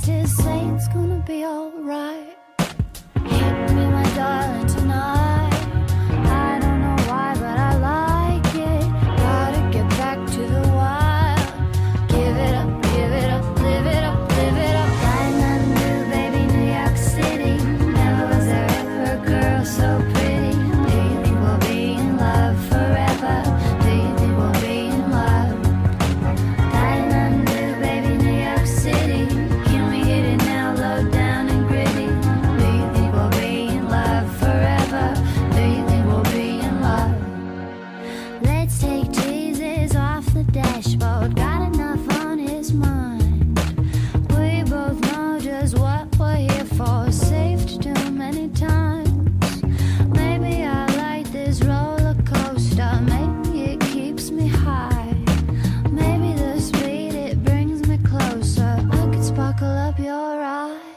to say it's gonna be alright. Hit me, my darling, tonight. I don't know why, but I like it. Gotta get back to the wild. Give it up, give it up, live it up, live it up. Diamond blue, baby, New York City. Never was there ever a girl so pretty. Do you think we'll be in love forever? Do you think we'll be in love? Diamond blue, baby, New York City. Can we hit it now, low down and gritty? Do you think we'll be in love forever? Do you think we'll be in love? Let's take Jesus off the dashboard. Got enough on his mind. We both know just what we're here for. Safe to do many times. Maybe I like this roller coaster. Maybe it keeps me high. Maybe the speed it brings me closer. I could sparkle up your eyes.